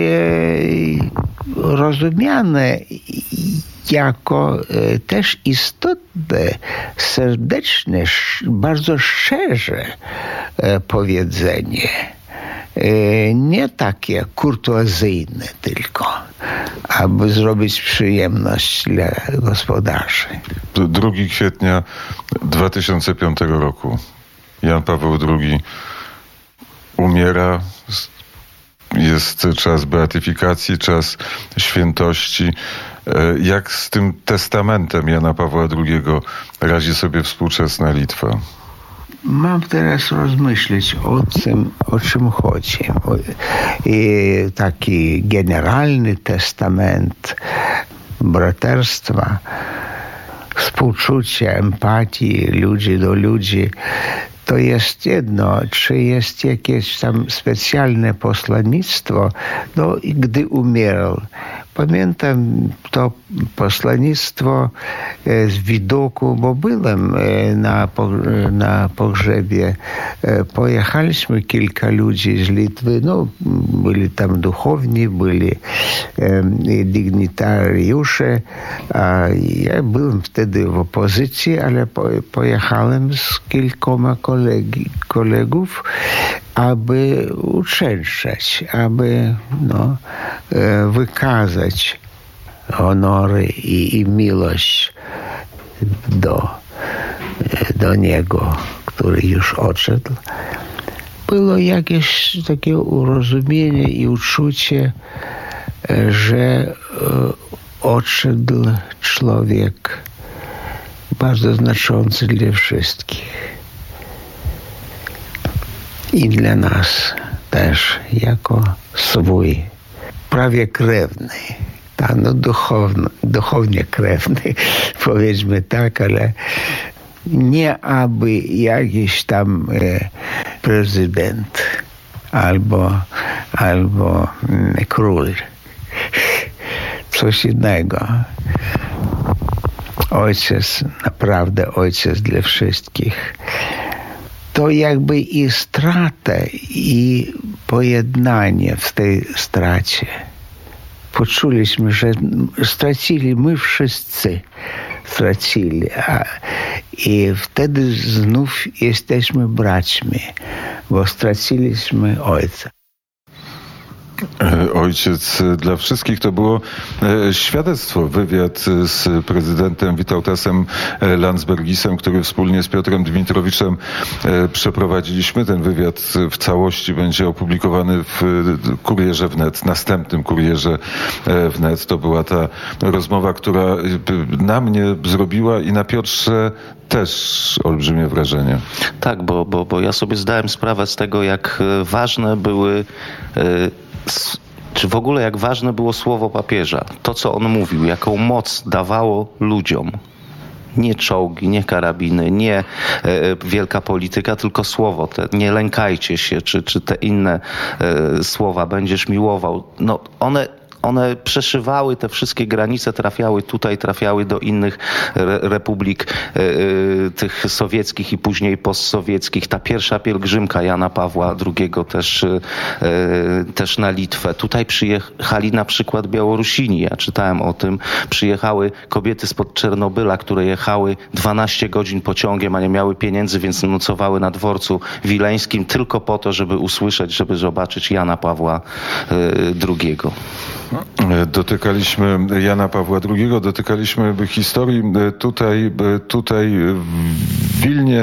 rozumiane jako e, też istotne, serdeczne, bardzo szczerze e, powiedzenie. E, nie takie kurtuazyjne tylko, aby zrobić przyjemność dla gospodarzy. drugiego kwietnia dwa tysiące piątego roku Jan Paweł drugi umiera. Jest czas beatyfikacji, czas świętości. Jak z tym testamentem Jana Pawła drugiego radzi sobie współczesna Litwa? Mam teraz rozmyśleć o tym, o czym chodzi. I taki generalny testament braterstwa, współczucia, empatii ludzi do ludzi. To jest jedno, czy jest jakieś tam specjalne posłannictwo, no i gdy umierał. Pamiętam to posłannictwo z widoku, bo byłem na, na pogrzebie. Pojechaliśmy kilka ludzi z Litwy, no byli tam duchowni, byli dygnitariusze, a ja byłem wtedy w opozycji, ale pojechałem z kilkoma kolegi, kolegów, aby uczęszczać, aby no, wykazać honory i, i miłość do, do Niego, który już odszedł. Było jakieś takie urozumienie i uczucie, że odszedł człowiek bardzo znaczący dla wszystkich. I dla nas też jako swój, prawie krewny, tak, no duchowno, duchownie krewny, powiedzmy tak, ale nie aby jakiś tam e, prezydent albo, albo mm, król. Coś innego. Ojciec, naprawdę ojciec dla wszystkich. To jakby i strata, i pojednanie w tej stracie. Poczuliśmy, że stracili, my wszyscy stracili. A, I wtedy znów jesteśmy braćmi, bo straciliśmy ojca. Ojciec dla wszystkich to było świadectwo, wywiad z prezydentem Witautasem Landsbergisem, który wspólnie z Piotrem Dmitrowiczem przeprowadziliśmy. Ten wywiad w całości będzie opublikowany w Kurierze Wnet, następnym Kurierze Wnet. To była ta rozmowa, która na mnie zrobiła i na Piotrze też olbrzymie wrażenie. Tak, bo, bo, bo ja sobie zdałem sprawę z tego, jak ważne były, czy w ogóle jak ważne było słowo papieża. To, co on mówił, jaką moc dawało ludziom. Nie czołgi, nie karabiny, nie e, wielka polityka, tylko słowo. Te, nie lękajcie się, czy, czy te inne e, słowa, będziesz miłował. No one... One przeszywały te wszystkie granice, trafiały tutaj, trafiały do innych re republik e, e, tych sowieckich i później postsowieckich. Ta pierwsza pielgrzymka Jana Pawła drugiego też, e, też na Litwę. Tutaj przyjechali na przykład Białorusini. Ja czytałem o tym. Przyjechały kobiety spod Czernobyla, które jechały dwanaście godzin pociągiem, a nie miały pieniędzy, więc nocowały na dworcu wileńskim tylko po to, żeby usłyszeć, żeby zobaczyć Jana Pawła e, drugiego. Dotykaliśmy Jana Pawła drugiego, dotykaliśmy historii. Tutaj, tutaj w Wilnie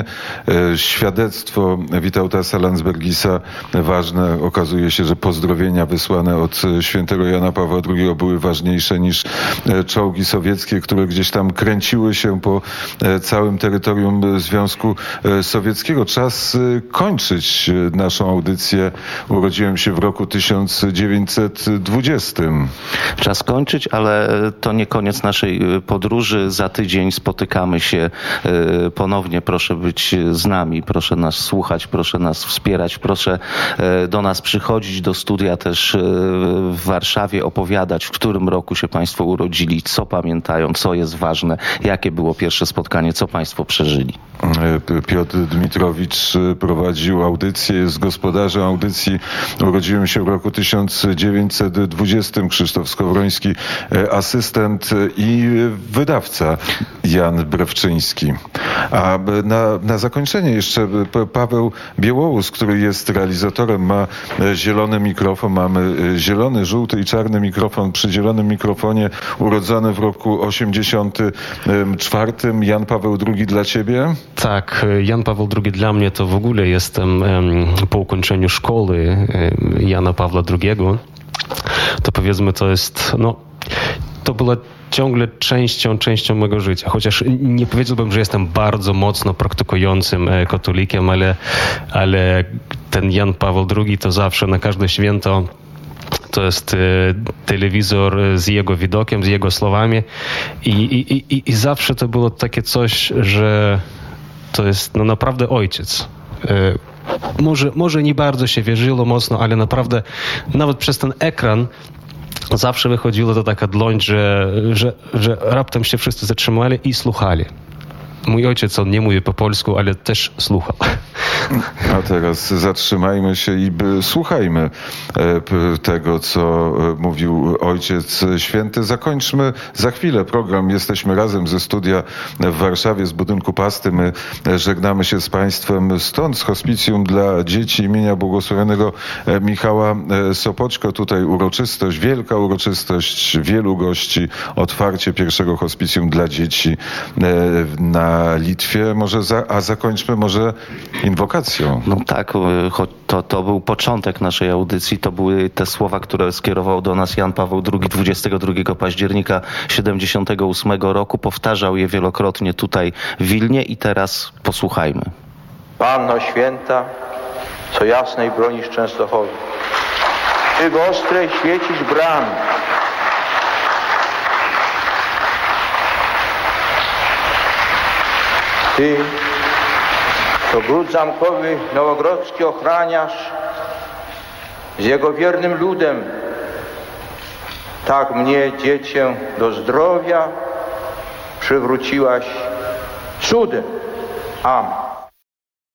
świadectwo Witautasa Landsbergisa ważne. Okazuje się, że pozdrowienia wysłane od świętego Jana Pawła drugiego były ważniejsze niż czołgi sowieckie, które gdzieś tam kręciły się po całym terytorium Związku Sowieckiego. Czas kończyć naszą audycję. Urodziłem się w roku tysiąc dziewięćset dwudziestym. Czas kończyć, ale to nie koniec naszej podróży. Za tydzień spotykamy się ponownie. Proszę być z nami, proszę nas słuchać, proszę nas wspierać, proszę do nas przychodzić do studia też w Warszawie, opowiadać, w którym roku się Państwo urodzili, co pamiętają, co jest ważne, jakie było pierwsze spotkanie, co Państwo przeżyli. Piotr Dmitrowicz prowadził audycję, jest gospodarzem audycji. Urodziłem się w roku tysiąc dziewięćset dwudziestym. Krzysztof Skowroński, asystent i wydawca Jan Brewczyński. A na, na zakończenie jeszcze Paweł Biełołus, który jest realizatorem, ma zielony mikrofon. Mamy zielony, żółty i czarny mikrofon. Przy zielonym mikrofonie urodzony w roku osiemdziesiątym czwartym. Jan Paweł drugi dla ciebie? Tak, Jan Paweł drugi dla mnie to w ogóle jestem po ukończeniu szkoły Jana Pawła drugiego. To powiedzmy, to jest, no, to była ciągle częścią, częścią mojego życia. Chociaż nie powiedziałbym, że jestem bardzo mocno praktykującym katolikiem, ale, ale ten Jan Paweł drugi to zawsze na każde święto to jest e, telewizor z jego widokiem, z jego słowami i, i, i, i zawsze to było takie coś, że to jest no, naprawdę ojciec. E, Może, może nie bardzo się wierzyło mocno, ale naprawdę nawet przez ten ekran zawsze wychodziło to taka dłoń, że, że, że raptem się wszyscy zatrzymali i słuchali. Mój ojciec, on nie mówi po polsku, ale też słuchał. A teraz zatrzymajmy się i słuchajmy tego, co mówił Ojciec Święty. Zakończmy za chwilę program. Jesteśmy razem ze studia w Warszawie, z budynku Pasty. My żegnamy się z Państwem stąd, z hospicjum dla dzieci imienia błogosławionego Michała Sopoćko. Tutaj uroczystość, wielka uroczystość, wielu gości, otwarcie pierwszego hospicjum dla dzieci na Litwie. Może za, a zakończmy może inwokacją. No tak, to, to był początek naszej audycji. To były te słowa, które skierował do nas Jan Paweł drugi dwudziestego drugiego października siedemdziesiątego ósmego roku. Powtarzał je wielokrotnie tutaj w Wilnie i teraz posłuchajmy. Panno Święta, co jasnej bronisz Częstochowy, Ty w ostrej świecisz bramy. Ty, co gród zamkowy nowogrodzki ochraniasz z jego wiernym ludem, tak mnie, dziecię, do zdrowia przywróciłaś cudem. Amen.